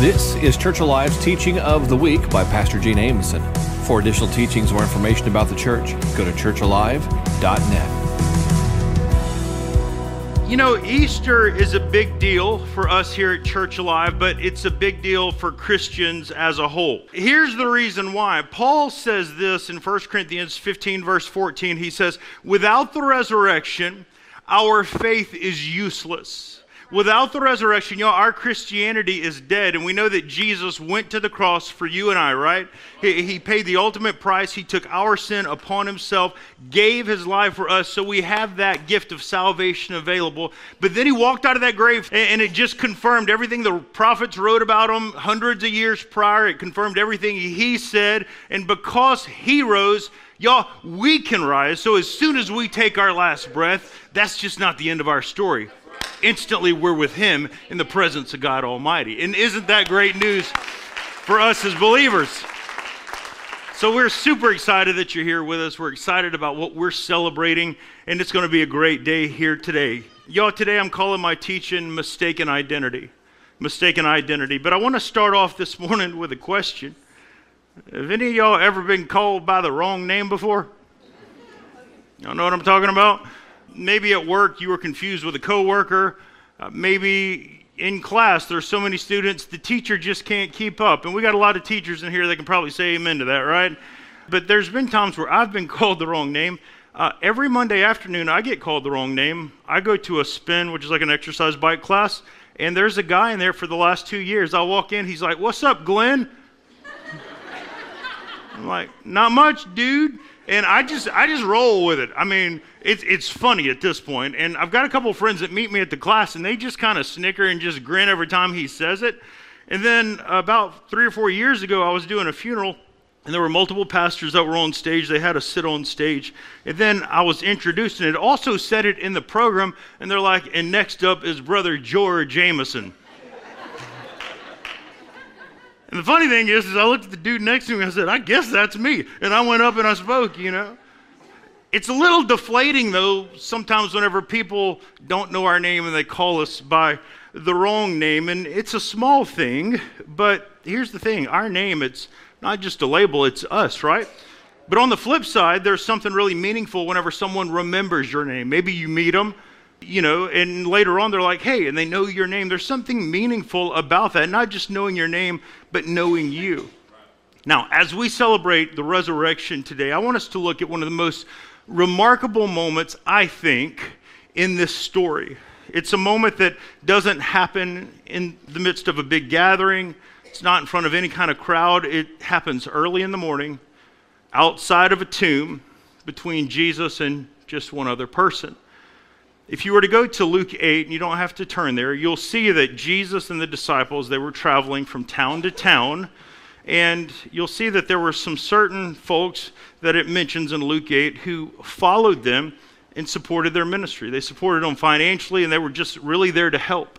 This is Church Alive's Teaching of the Week by Pastor Gene Amison. For additional teachings or information about the church, go to churchalive.net. You know, Easter is a big deal for us here at Church Alive, but it's a big deal for Christians as a whole. Here's the reason why. Paul says this in 1 Corinthians 15, verse 14. He says, without the resurrection, our faith is useless. Without the resurrection, you know, our Christianity is dead, and we know that Jesus went to the cross for you and I, right? He paid the ultimate price. He took our sin upon himself, gave his life for us, so we have that gift of salvation available. But then he walked out of that grave, and it just confirmed everything the prophets wrote about him hundreds of years prior. It confirmed everything he said, and because he rose, y'all, we can rise. So as soon as we take our last breath, that's just not the end of our story. Instantly, we're with him in the presence of God Almighty. And isn't that great news for us as believers? So we're super excited that you're here with us. We're excited about what we're celebrating, and it's going to be a great day here today. Y'all, today I'm calling my teaching Mistaken Identity. Mistaken Identity. But I want to start off this morning with a question. Have any of y'all ever been called by the wrong name before? Y'all know what I'm talking about? Maybe at work you were confused with a coworker. Maybe in class there's so many students the teacher just can't keep up. And we got a lot of teachers in here that can probably say amen to that, right? But there's been times where I've been called the wrong name. Every Monday afternoon I get called the wrong name. I go to a spin, which is like an exercise bike class, and there's a guy in there for the last 2 years. I'll walk in, he's like, "What's up, Glenn?" I'm like, "Not much, dude." And I just roll with it. I mean, it's funny at this point. And I've got a couple of friends that meet me at the class, and they just kind of snicker and just grin every time he says it. And then about 3 or 4 years ago, I was doing a funeral, and there were multiple pastors that were on stage. They had to sit on stage. And then I was introduced, and it also said it in the program, and they're like, "And next up is Brother George Jameson." And the funny thing is I looked at the dude next to me and I said, "I guess that's me." And I went up and I spoke, you know. It's a little deflating, though, sometimes whenever people don't know our name and they call us by the wrong name. And it's a small thing, but here's the thing. Our name, it's not just a label, it's us, right? But on the flip side, there's something really meaningful whenever someone remembers your name. Maybe you meet them, you know, and later on they're like, "Hey," and they know your name. There's something meaningful about that, not just knowing your name, but knowing you. Now, as we celebrate the resurrection today, I want us to look at one of the most remarkable moments, I think, in this story. It's a moment that doesn't happen in the midst of a big gathering. It's not in front of any kind of crowd. It happens early in the morning, outside of a tomb, between Jesus and just one other person. If you were to go to Luke 8, and you don't have to turn there, you'll see that Jesus and the disciples, they were traveling from town to town, and you'll see that there were some certain folks that it mentions in Luke 8 who followed them and supported their ministry. They supported them financially, and they were just really there to help.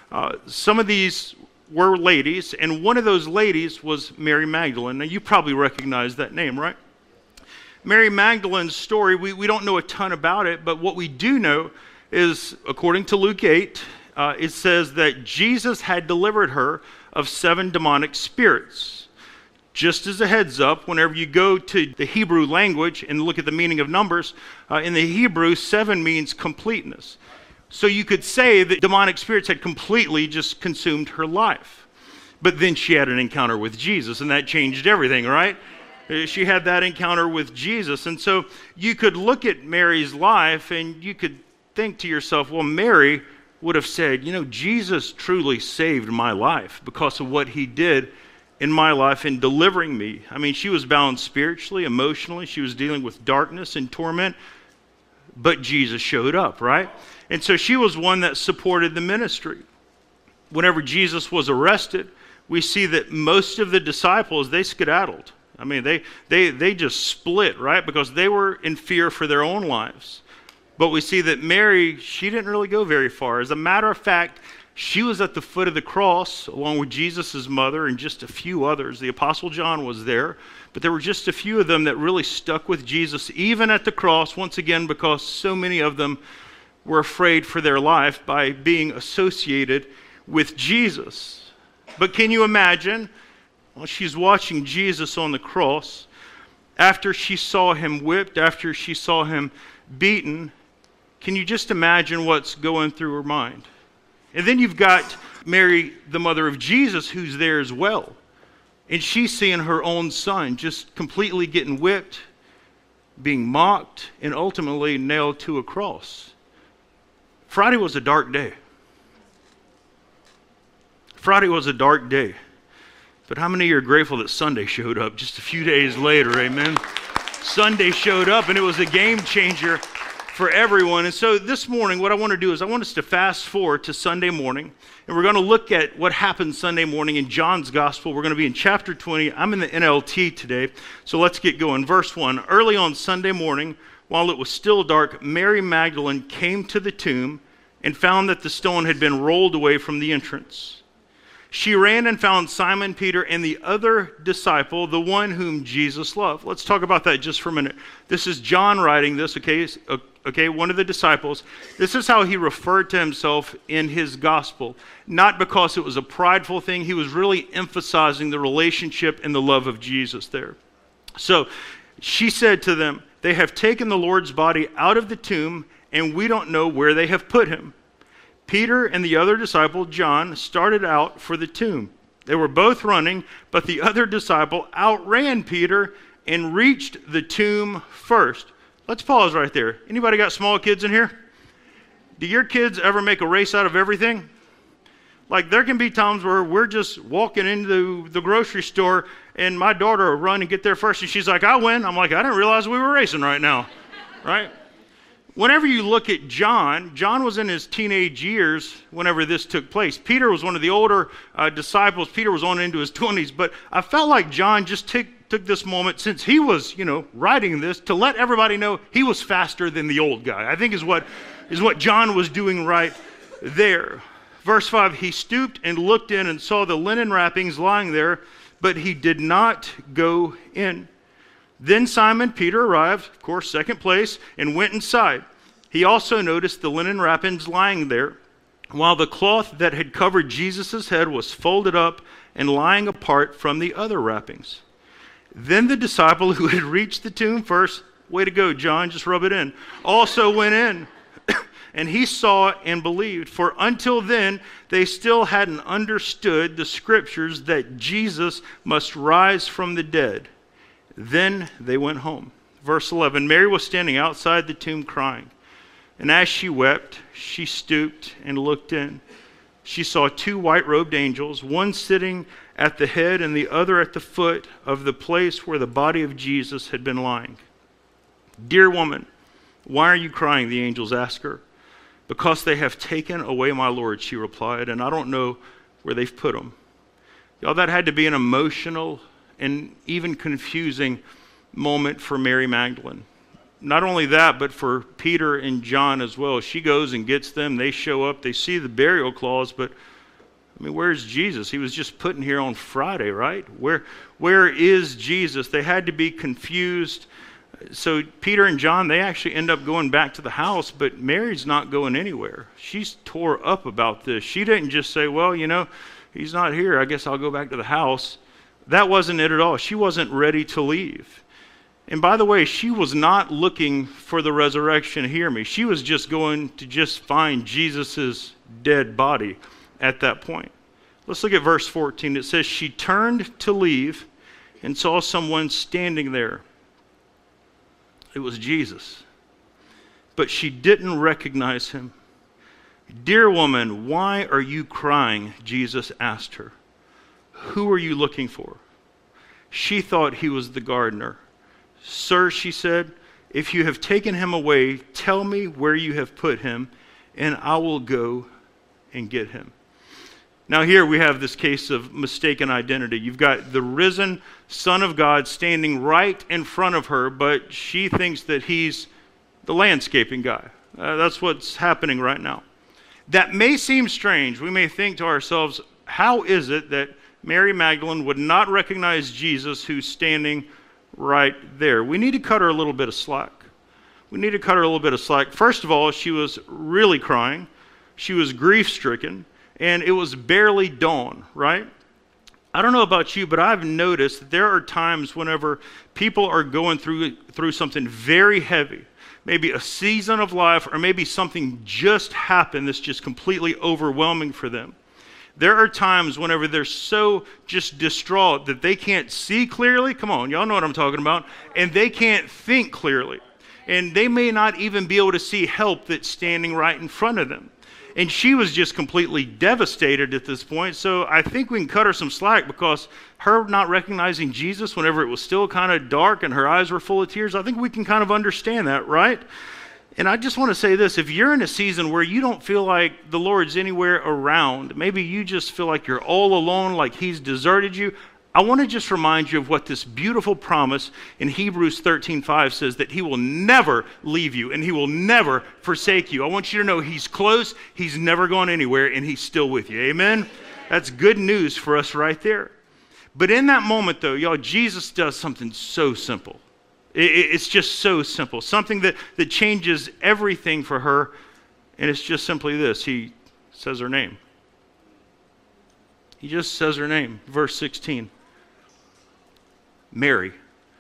Some of these were ladies, and one of those ladies was Mary Magdalene. Now, you probably recognize that name, right? Mary Magdalene's story, we don't know a ton about it, but what we do know is, according to Luke 8, it says that Jesus had delivered her of 7 demonic spirits. Just as a heads up, whenever you go to the Hebrew language and look at the meaning of numbers, in the Hebrew, 7 means completeness. So you could say that demonic spirits had completely just consumed her life. But then she had an encounter with Jesus, and that changed everything, right? She had that encounter with Jesus. And so you could look at Mary's life, and you could think to yourself, well, Mary would have said, you know, Jesus truly saved my life because of what he did in my life in delivering me. I mean, she was bound spiritually, emotionally. She was dealing with darkness and torment, but Jesus showed up, right? And so she was one that supported the ministry. Whenever Jesus was arrested, we see that most of the disciples, they skedaddled. I mean, they just split, right? Because they were in fear for their own lives. But we see that Mary, she didn't really go very far. As a matter of fact, she was at the foot of the cross along with Jesus' mother and just a few others. The Apostle John was there, but there were just a few of them that really stuck with Jesus, even at the cross, once again, because so many of them were afraid for their life by being associated with Jesus. But can you imagine, while she's watching Jesus on the cross, after she saw him whipped, after she saw him beaten, can you just imagine what's going through her mind? And then you've got Mary, the mother of Jesus, who's there as well. And she's seeing her own son just completely getting whipped, being mocked, and ultimately nailed to a cross. Friday was a dark day. Friday was a dark day. But how many of you are grateful that Sunday showed up just a few days later, amen? Sunday showed up and it was a game changer for everyone. And so this morning, what I want to do is I want us to fast forward to Sunday morning. And we're going to look at what happened Sunday morning in John's Gospel. We're going to be in chapter 20. I'm in the NLT today, so let's get going. Verse 1, early on Sunday morning, while it was still dark, Mary Magdalene came to the tomb and found that the stone had been rolled away from the entrance. She ran and found Simon Peter and the other disciple, the one whom Jesus loved. Let's talk about that just for a minute. This is John writing this, okay, one of the disciples. This is how he referred to himself in his gospel. Not because it was a prideful thing. He was really emphasizing the relationship and the love of Jesus there. So she said to them, "They have taken the Lord's body out of the tomb, and we don't know where they have put him." Peter and the other disciple, John, started out for the tomb. They were both running, but the other disciple outran Peter and reached the tomb first. Let's pause right there. Anybody got small kids in here? Do your kids ever make a race out of everything? Like there can be times where we're just walking into the grocery store and my daughter will run and get there first and she's like, "I win." I'm like, "I didn't realize we were racing right now." Right? Whenever you look at John was in his teenage years whenever this took place. Peter was one of the older disciples. Peter was on into his 20s. But I felt like John just took this moment, since he was, writing this, to let everybody know he was faster than the old guy. I think is what John was doing right there. Verse 5, he stooped and looked in and saw the linen wrappings lying there, but he did not go in. Then Simon Peter arrived, of course, second place, and went inside. He also noticed the linen wrappings lying there, while the cloth that had covered Jesus' head was folded up and lying apart from the other wrappings. Then the disciple who had reached the tomb first, way to go, John, just rub it in, also went in. And he saw and believed, for until then they still hadn't understood the scriptures that Jesus must rise from the dead. Then they went home. Verse 11, Mary was standing outside the tomb crying. And as she wept, she stooped and looked in. She saw two white-robed angels, one sitting at the head and the other at the foot of the place where the body of Jesus had been lying. "Dear woman, why are you crying?" the angels asked her. "Because they have taken away my Lord," she replied, "and I don't know where they've put him." Y'all, that had to be an emotional and even confusing moment for Mary Magdalene. Not only that, but for Peter and John as well. She goes and gets them. They show up. They see the burial cloths, but where's Jesus? He was just put in here on Friday, right? Where is Jesus? They had to be confused. So Peter and John, they actually end up going back to the house, but Mary's not going anywhere. She's tore up about this. She didn't just say, "Well, he's not here. I guess I'll go back to the house." That wasn't it at all. She wasn't ready to leave. And by the way, she was not looking for the resurrection, hear me. She was just going to just find Jesus' dead body at that point. Let's look at verse 14. It says, she turned to leave and saw someone standing there. It was Jesus. But she didn't recognize him. "Dear woman, why are you crying?" Jesus asked her. "Who are you looking for?" She thought he was the gardener. "Sir," she said, "if you have taken him away, tell me where you have put him, and I will go and get him." Now here we have this case of mistaken identity. You've got the risen Son of God standing right in front of her, but she thinks that he's the landscaping guy. That's what's happening right now. That may seem strange. We may think to ourselves, how is it that Mary Magdalene would not recognize Jesus who's standing right there? We need to cut her a little bit of slack. First of all, she was really crying. She was grief-stricken, and it was barely dawn, right? I don't know about you, but I've noticed that there are times whenever people are going through something very heavy, maybe a season of life, or maybe something just happened that's just completely overwhelming for them. There are times whenever they're so just distraught that they can't see clearly. Come on, y'all know what I'm talking about. And they can't think clearly. And they may not even be able to see help that's standing right in front of them. And she was just completely devastated at this point. So I think we can cut her some slack, because her not recognizing Jesus whenever it was still kind of dark and her eyes were full of tears, I think we can kind of understand that, right? And I just want to say this: if you're in a season where you don't feel like the Lord's anywhere around, maybe you just feel like you're all alone, like He's deserted you, I want to just remind you of what this beautiful promise in Hebrews 13:5 says, that He will never leave you and He will never forsake you. I want you to know He's close, He's never gone anywhere, and He's still with you. Amen? That's good news for us right there. But in that moment, though, y'all, Jesus does something so simple. It's just so simple. Something that changes everything for her, and it's just simply this. He says her name. He just says her name. Verse 16. Mary,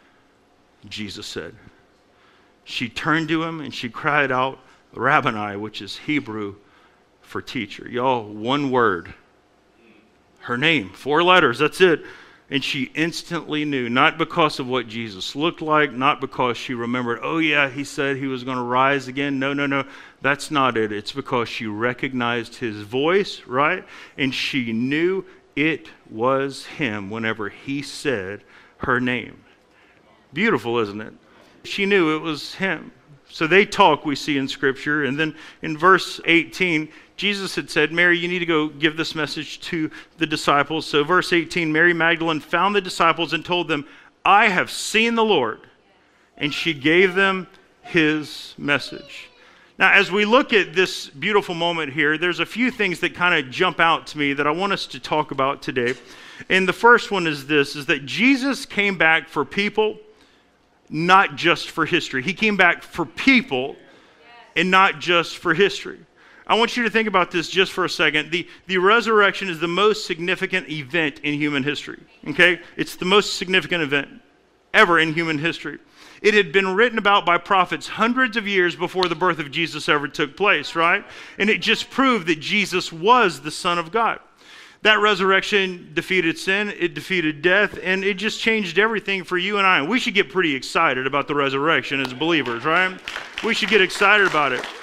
Jesus said. She turned to Him and she cried out, Rabboni, which is Hebrew for teacher. Y'all, one word. Her name, 4 letters, that's it. And she instantly knew, not because of what Jesus looked like, not because she remembered, oh yeah, He said He was going to rise again. No, that's not it. It's because she recognized His voice, right? And she knew it was Him whenever He said her name. Beautiful, isn't it? She knew it was Him. So they talk, we see in Scripture. And then in verse 18, Jesus had said, Mary, you need to go give this message to the disciples. So verse 18, Mary Magdalene found the disciples and told them, I have seen the Lord. And she gave them His message. Now, as we look at this beautiful moment here, there's a few things that kind of jump out to me that I want us to talk about today. And the first one is this, is that Jesus came back for people, not just for history. He came back for people and not just for history. I want you to think about this just for a second. The resurrection is the most significant event in human history. Okay? It's the most significant event ever in human history. It had been written about by prophets hundreds of years before the birth of Jesus ever took place, right? And it just proved that Jesus was the Son of God. That resurrection defeated sin, it defeated death, and it just changed everything for you and I. And we should get pretty excited about the resurrection as believers, right? We should get excited about it.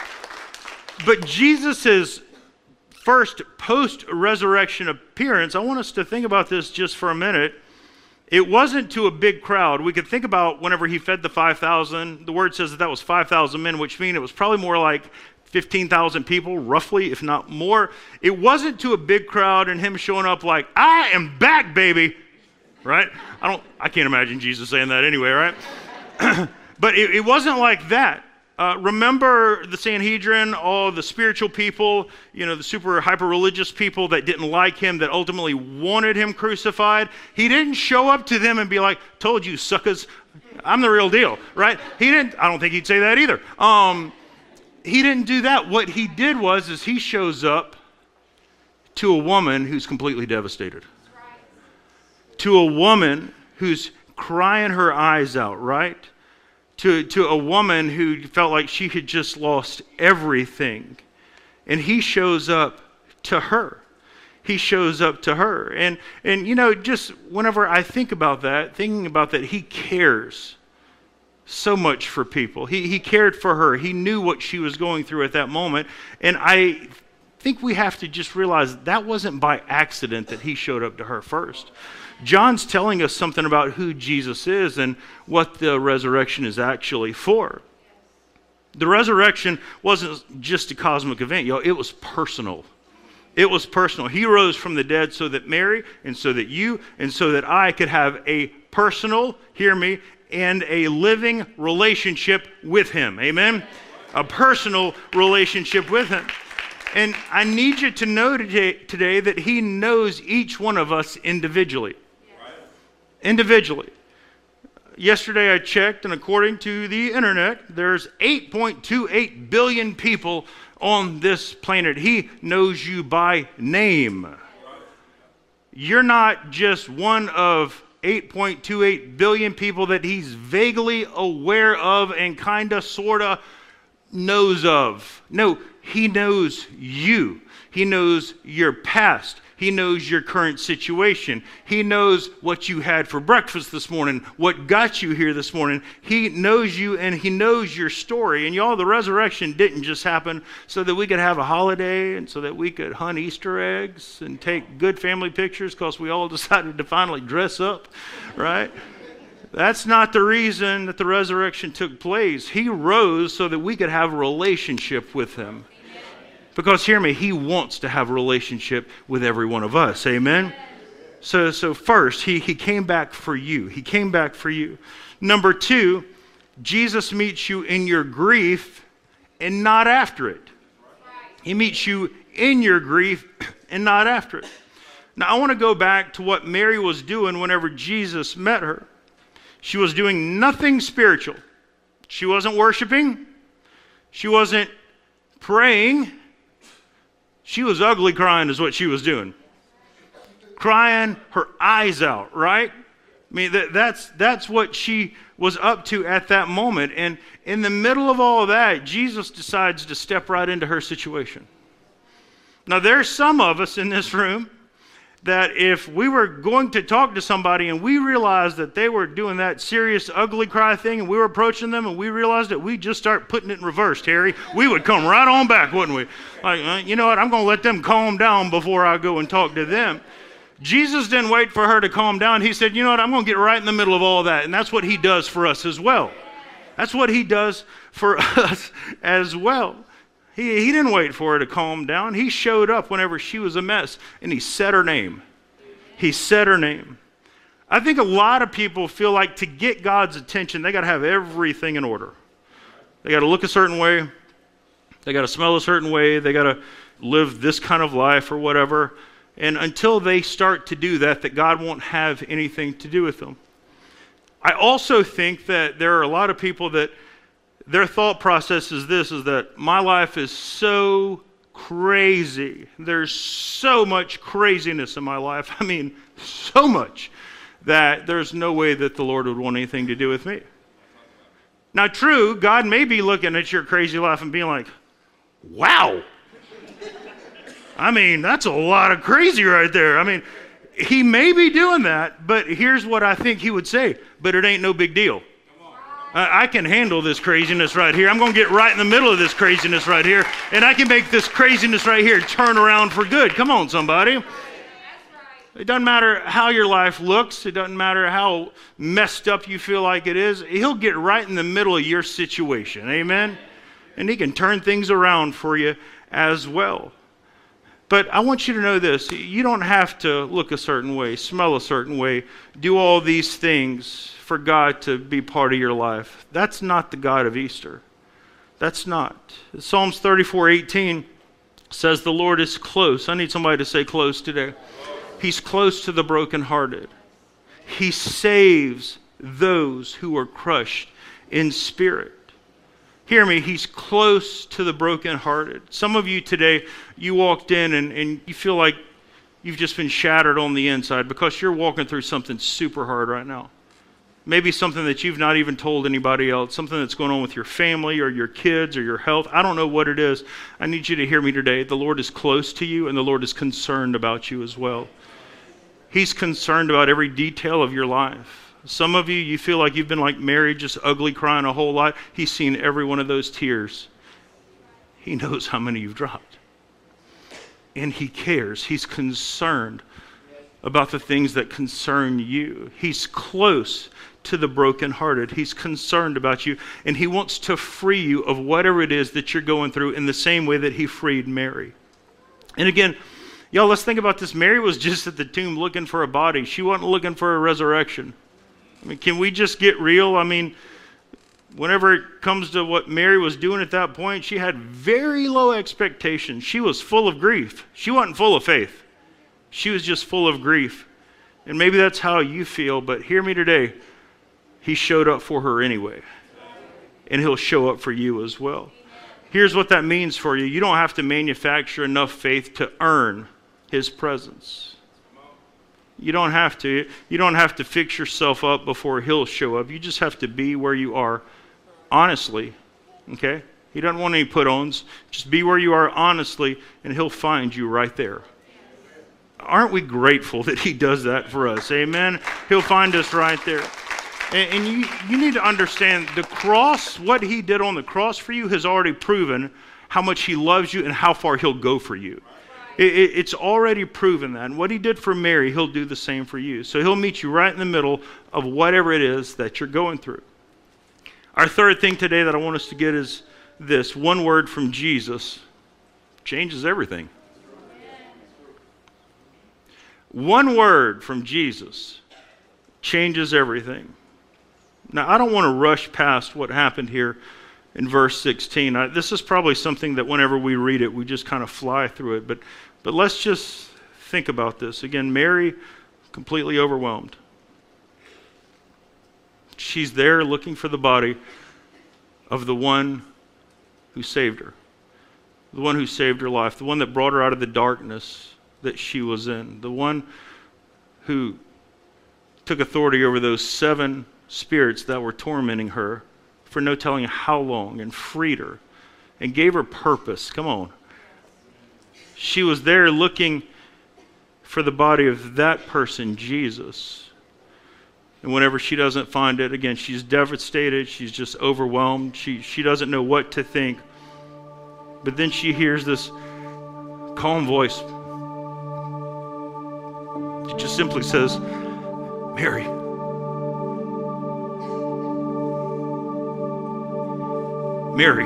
But Jesus' first post-resurrection appearance, I want us to think about this just for a minute. It wasn't to a big crowd. We could think about whenever He fed the 5,000. The Word says that was 5,000 men, which means it was probably more like 15,000 people, roughly, if not more. It wasn't to a big crowd and Him showing up like, I am back, baby, right? I can't imagine Jesus saying that anyway, right? But it wasn't like that. Remember the Sanhedrin, all the spiritual people, the super hyper-religious people that didn't like Him, that ultimately wanted Him crucified? He didn't show up to them and be like, told you, suckers, I'm the real deal, right? I don't think He'd say that either. He didn't do that. What He did is He shows up to a woman who's completely devastated. To a woman who's crying her eyes out, right? To a woman who felt like she had just lost everything. And He shows up to her. He shows up to her. And just whenever I think about that, thinking about that, He cares so much for people. He cared for her. He knew what she was going through at that moment. And I think we have to just realize that wasn't by accident that He showed up to her first. John's telling us something about who Jesus is and what the resurrection is actually for. The resurrection wasn't just a cosmic event, y'all. It was personal. It was personal. He rose from the dead so that Mary and so that you and so that I could have a personal, hear me, and a living relationship with Him. Amen? A personal relationship with Him. And I need you to know today that He knows each one of us individually. Individually. Yesterday I checked, and according to the internet, there's 8.28 billion people on this planet. He knows you by name. You're not just one of 8.28 billion people that he's vaguely aware of and kind of, sort of knows of. No, he knows you. He knows your past. He knows your current situation. He knows what you had for breakfast this morning, what got you here this morning. He knows you and he knows your story. And y'all, the resurrection didn't just happen so that we could have a holiday and so that we could hunt Easter eggs and take good family pictures because we all decided to finally dress up, right? That's not the reason that the resurrection took place. He rose so that we could have a relationship with him. Because, hear me, he wants to have a relationship with every one of us. Amen? So first, he came back for you. He came back for you. Number two, Jesus meets you in your grief and not after it. He meets you in your grief and not after it. Now, I want to go back to what Mary was doing whenever Jesus met her. She was doing nothing spiritual. She wasn't worshiping. She wasn't praying. She was ugly crying is what she was doing. Crying her eyes out, right? I mean, that's what she was up to at that moment. And in the middle of all of that, Jesus decides to step right into her situation. Now, there's some of us in this room that if we were going to talk to somebody and we realized that they were doing that serious ugly cry thing and we were approaching them and we realized that we just start putting it in reverse, Terry, we would come right on back, wouldn't we? Like, you know what, I'm going to let them calm down before I go and talk to them. Jesus didn't wait for her to calm down. He said, you know what, I'm going to get right in the middle of all that. And that's what he does for us as well. That's what he does for us as well. He didn't wait for her to calm down. He showed up whenever she was a mess, and he said her name. He said her name. I think a lot of people feel like to get God's attention, they got to have everything in order. They got to look a certain way. They got to smell a certain way. They got to live this kind of life or whatever. And until they start to do that, that God won't have anything to do with them. I also think that there are a lot of people that their thought process is this, is that my life is so crazy. There's so much craziness in my life. I mean, so much that there's no way that the Lord would want anything to do with me. Now, true, God may be looking at your crazy life and being like, wow. I mean, that's a lot of crazy right there. I mean, he may be doing that, but here's what I think he would say, but it ain't no big deal. I can handle this craziness right here. I'm going to get right in the middle of this craziness right here, and I can make this craziness right here turn around for good. Come on, somebody. It doesn't matter how your life looks. It doesn't matter how messed up you feel like it is. He'll get right in the middle of your situation. Amen? And he can turn things around for you as well. But I want you to know this. You don't have to look a certain way, smell a certain way, do all these things for God to be part of your life. That's not the God of Easter. That's not. Psalms 34:18 says the Lord is close. I need somebody to say close today. He's close to the brokenhearted. He saves those who are crushed in spirit. Hear me, he's close to the brokenhearted. Some of you today, you walked in and you feel like you've just been shattered on the inside because you're walking through something super hard right now. Maybe something that you've not even told anybody else, something that's going on with your family or your kids or your health. I don't know what it is. I need you to hear me today. The Lord is close to you and the Lord is concerned about you as well. He's concerned about every detail of your life. Some of you, you feel like you've been like Mary, just ugly crying a whole lot. He's seen every one of those tears. He knows how many you've dropped. And he cares. He's concerned about the things that concern you. He's close to the brokenhearted. He's concerned about you. And he wants to free you of whatever it is that you're going through in the same way that he freed Mary. And again, y'all, let's think about this. Mary was just at the tomb looking for a body. She wasn't looking for a resurrection. I mean, can we just get real? I mean, whenever it comes to what Mary was doing at that point, she had very low expectations. She was full of grief. She wasn't full of faith. She was just full of grief. And maybe that's how you feel, but hear me today. He showed up for her anyway. And he'll show up for you as well. Here's what that means for you. You don't have to manufacture enough faith to earn his presence. You don't have to. You don't have to fix yourself up before he'll show up. You just have to be where you are honestly, okay? He doesn't want any put-ons. Just be where you are honestly, and he'll find you right there. Aren't we grateful that he does that for us? Amen? He'll find us right there. And you need to understand the cross, what he did on the cross for you has already proven how much he loves you and how far he'll go for you. It's already proven that. And what he did for Mary, he'll do the same for you. So he'll meet you right in the middle of whatever it is that you're going through. Our third thing today that I want us to get is this. One word from Jesus changes everything. One word from Jesus changes everything. Now, I don't want to rush past what happened here in verse 16. This is probably something that whenever we read it, we just kind of fly through it. But let's just think about this. Again, Mary, completely overwhelmed. She's there looking for the body of the one who saved her. The one who saved her life. The one that brought her out of the darkness that she was in. The one who took authority over those 7 spirits that were tormenting her for no telling how long, and freed her and gave her purpose. Come on. She was there looking for the body of that person, Jesus. And whenever she doesn't find it, again, she's devastated. She's just overwhelmed. She doesn't know what to think. But then she hears this calm voice. It just simply says, Mary. Mary.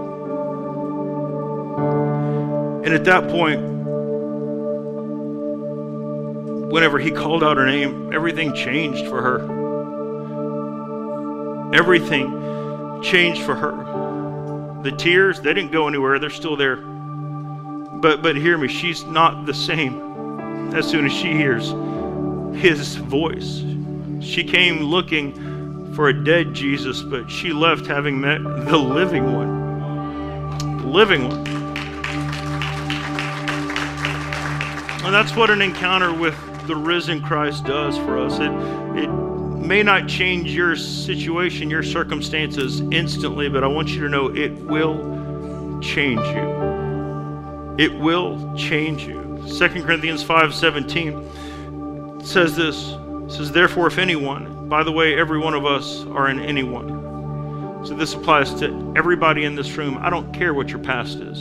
And at that point, whenever he called out her name, everything changed for her. Everything changed for her. The tears, they didn't go anywhere. They're still there. But hear me, she's not the same as soon as she hears his voice. She came looking for a dead Jesus, but she left having met the living one. The living one. And that's what an encounter with the risen Christ does for us. It may not change your situation, your circumstances instantly, but I want you to know it will change you. It will change you. 2 Corinthians 5:17 says this. It says, therefore, if anyone, by the way, every one of us are in anyone. So this applies to everybody in this room. I don't care what your past is.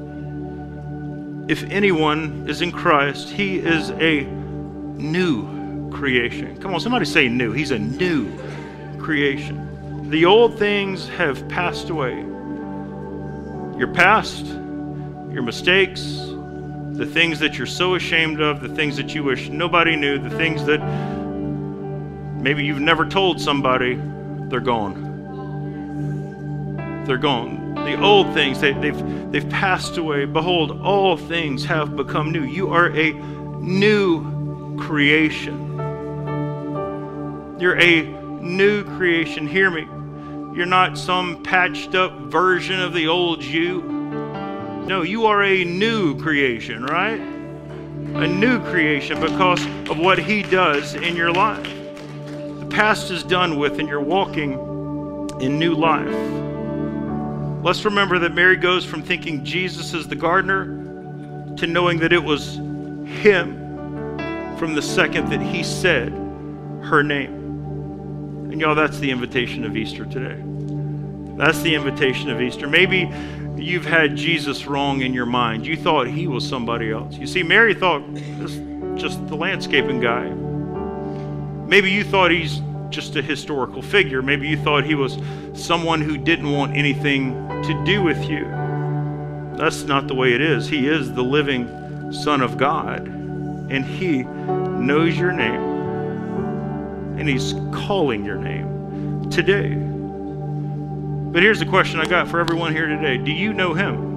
If anyone is in Christ, he is a new creation. Come on, somebody say new. He's a new creation. The old things have passed away. Your past, your mistakes, the things that you're so ashamed of, the things that you wish nobody knew, the things that maybe you've never told somebody, they're gone. They're gone. The old things, they've passed away. Behold, all things have become new. You are a new creation. You're a new creation. Hear me. You're not some patched up version of the old you. No, you are a new creation, right? A new creation because of what he does in your life. The past is done with and you're walking in new life. Let's remember that Mary goes from thinking Jesus is the gardener to knowing that it was him from the second that he said her name. And y'all, that's the invitation of Easter today. That's the invitation of Easter. Maybe you've had Jesus wrong in your mind. You thought he was somebody else. You see, Mary thought this just the landscaping guy. Maybe you thought he's just a historical figure. Maybe you thought he was someone who didn't want anything to do with you. That's not the way it is. He is the living Son of God, and he knows your name, and he's calling your name today. But here's the question I got for everyone here today. Do you know him?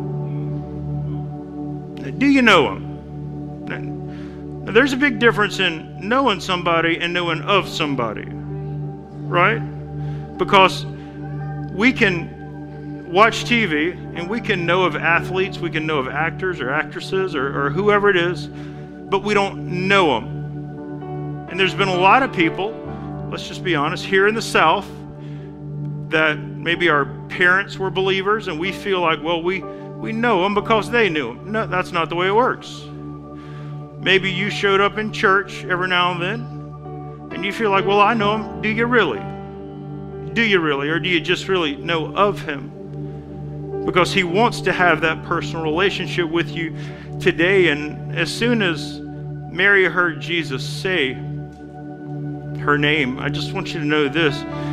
Do you know him? Now, there's a big difference in knowing somebody and knowing of somebody, right? Because we can watch TV and we can know of athletes, we can know of actors or actresses or whoever it is, but we don't know them. And there's been a lot of people, let's just be honest, here in the South that maybe our parents were believers and we feel like, well, we know them because they knew them. No, that's not the way it works. Maybe you showed up in church every now and then and you feel like, well, I know him. Do you really? Do you really? Or do you just really know of him? Because he wants to have that personal relationship with you today. And as soon as Mary heard Jesus say her name, I just want you to know this.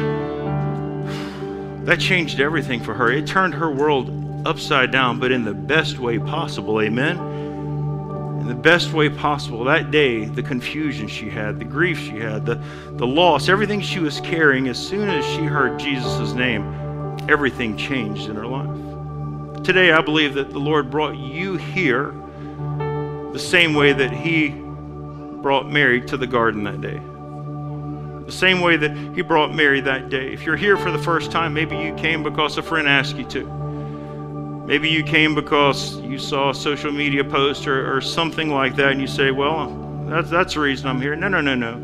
That changed everything for her. It turned her world upside down, but in the best way possible. Amen? In the best way possible. That day, the confusion she had, the grief she had, the loss, everything she was carrying, as soon as she heard Jesus' name, everything changed in her life. Today, I believe that the Lord brought you here the same way that he brought Mary to the garden that day. The same way that he brought Mary that day. If you're here for the first time, maybe you came because a friend asked you to. Maybe you came because you saw a social media post or something like that, and you say, well, that's the reason I'm here. No.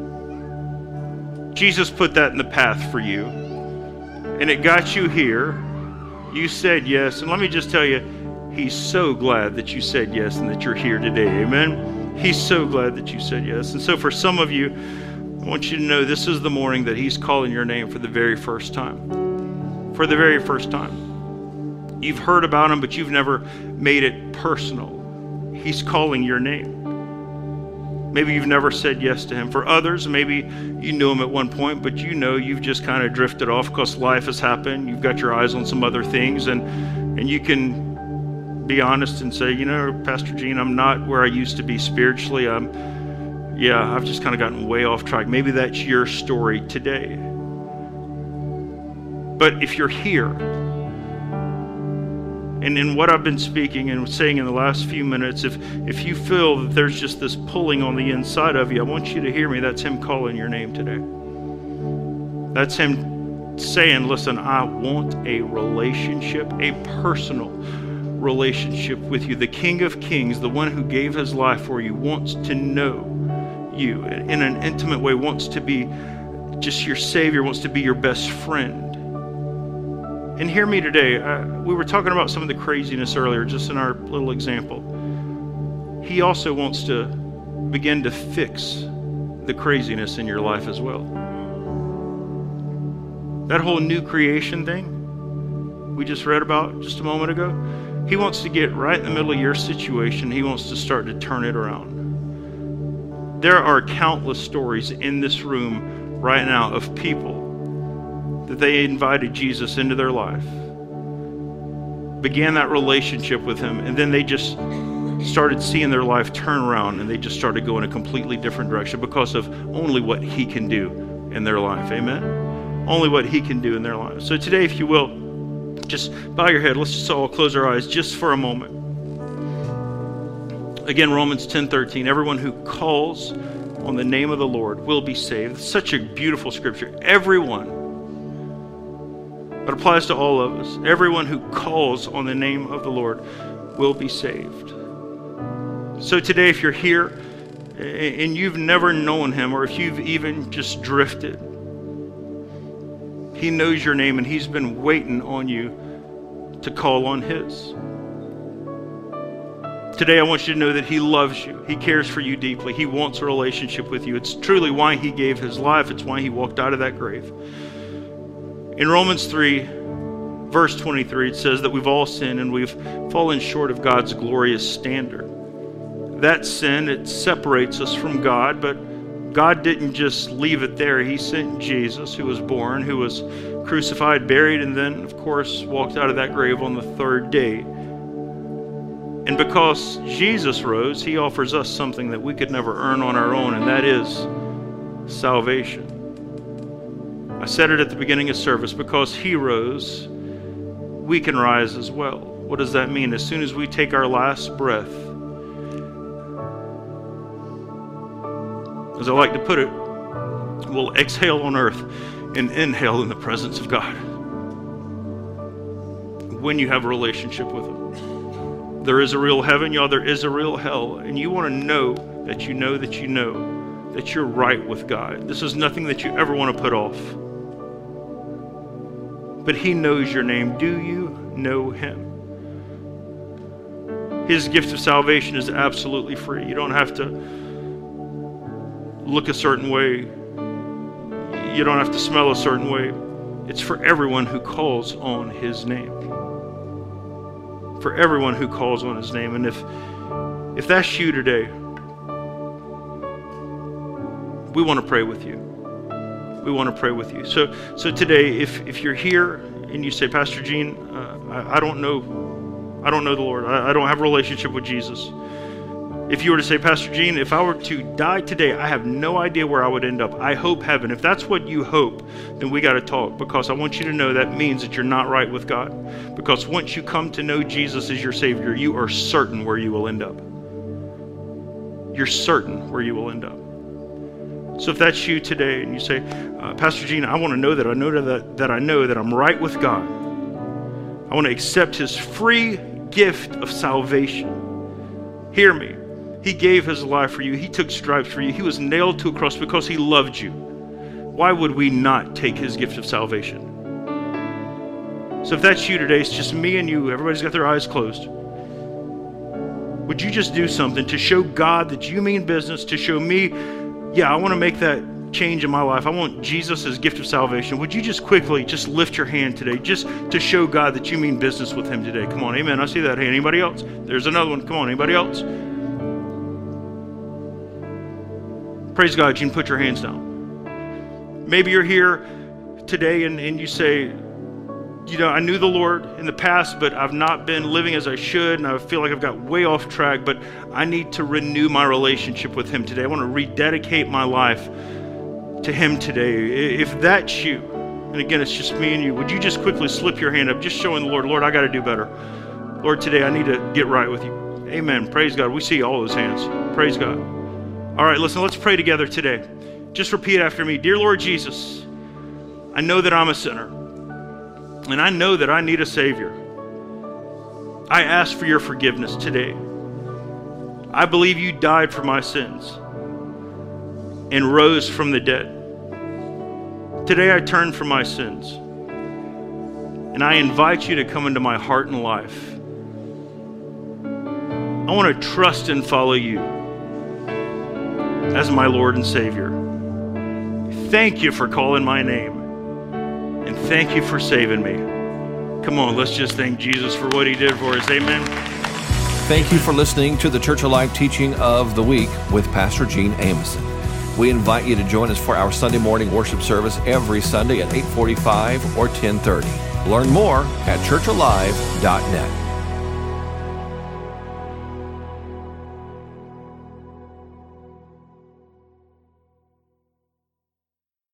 Jesus put that in the path for you, and it got you here. You said yes, and let me just tell you, he's so glad that you said yes and that you're here today. Amen? He's so glad that you said yes. And so for some of you, I want you to know this is the morning that he's calling your name for the very first time. For the very first time. You've heard about him, but you've never made it personal. He's calling your name. Maybe you've never said yes to him. For others, maybe you knew him at one point, but you know you've just kind of drifted off because life has happened. You've got your eyes on some other things, and you can be honest and say, you know, Pastor Gene, I'm not where I used to be spiritually. I've just kind of gotten way off track. Maybe that's your story today. But if you're here, and in what I've been speaking and saying in the last few minutes, if you feel that there's just this pulling on the inside of you, I want you to hear me. That's him calling your name today. That's him saying, listen, I want a relationship, a personal relationship with you. The King of Kings, the one who gave his life for you, wants to know you in an intimate way, wants to be just your Savior, wants to be your best friend. And hear me today, we were talking about some of the craziness earlier, just in our little example. He also wants to begin to fix the craziness in your life as well. That whole new creation thing we just read about just a moment ago, he wants to get right in the middle of your situation. He wants to start to turn it around. There are countless stories in this room right now of people that they invited Jesus into their life, began that relationship with him, and then they just started seeing their life turn around, and they just started going a completely different direction because of only what he can do in their life. Amen? Only what he can do in their life. So today, if you will, just bow your head. Let's just all close our eyes just for a moment. Again, Romans 10:13, everyone who calls on the name of the Lord will be saved. It's such a beautiful scripture. Everyone. It applies to all of us. Everyone who calls on the name of the Lord will be saved. So today, if you're here and you've never known him, or if you've even just drifted, he knows your name and he's been waiting on you to call on his. Today, I want you to know that he loves you. He cares for you deeply. He wants a relationship with you. It's truly why he gave his life. It's why he walked out of that grave. In Romans 3, verse 23, it says that we've all sinned and we've fallen short of God's glorious standard. That sin, it separates us from God, but God didn't just leave it there. He sent Jesus, who was born, who was crucified, buried, and then, of course, walked out of that grave on the third day. And because Jesus rose, he offers us something that we could never earn on our own, and that is salvation. I said it at the beginning of service, because he rose, we can rise as well. What does that mean? As soon as we take our last breath, as I like to put it, we'll exhale on earth and inhale in the presence of God. When you have a relationship with him. There is a real heaven, y'all. There is a real hell. And you want to know that you know that you know that you're right with God. This is nothing that you ever want to put off. But he knows your name. Do you know him? His gift of salvation is absolutely free. You don't have to look a certain way. You don't have to smell a certain way. It's for everyone who calls on his name. For everyone who calls on his name. And if that's you today, we want to pray with you. We want to pray with you. So today, if you're here and you say, Pastor Gene, I don't know the Lord. I don't have a relationship with Jesus. If you were to say, Pastor Gene, if I were to die today, I have no idea where I would end up. I hope heaven. If that's what you hope, then we got to talk, because I want you to know that means that you're not right with God. Because once you come to know Jesus as your Savior, you are certain where you will end up. You're certain where you will end up. So if that's you today and you say, Pastor Gene, I want to know that I know that I'm right with God. I want to accept his free gift of salvation. Hear me. He gave his life for you. He took stripes for you. He was nailed to a cross because he loved you. Why would we not take his gift of salvation? So if that's you today, it's just me and you. Everybody's got their eyes closed. Would you just do something to show God that you mean business, to show me, I want to make that change in my life. I want Jesus' gift of salvation. Would you just quickly just lift your hand today, just to show God that you mean business with him today? Come on, amen. I see that hand. Anybody else? There's another one. Come on, anybody else? Praise God. You can put your hands down. Maybe you're here today and you say, I knew the Lord in the past, but I've not been living as I should, and I feel like I've got way off track, but I need to renew my relationship with him today. I want to rededicate my life to him today. If that's you, and again, it's just me and you, would you just quickly slip your hand up, just showing the Lord, I got to do better. Lord, today I need to get right with you. Amen. Praise God. We see all those hands. Praise God. All right, listen, let's pray together today. Just repeat after me. Dear Lord Jesus, I know that I'm a sinner, and I know that I need a Savior. I ask for your forgiveness today. I believe you died for my sins and rose from the dead. Today I turn from my sins, and I invite you to come into my heart and life. I want to trust and follow you as my Lord and Savior. Thank you for calling my name, and thank you for saving me. Come on, let's just thank Jesus for what he did for us. Amen. Thank you for listening to the Church Alive Teaching of the Week with Pastor Gene Ameson. We invite you to join us for our Sunday morning worship service every Sunday at 8:45 or 10:30. Learn more at churchalive.net.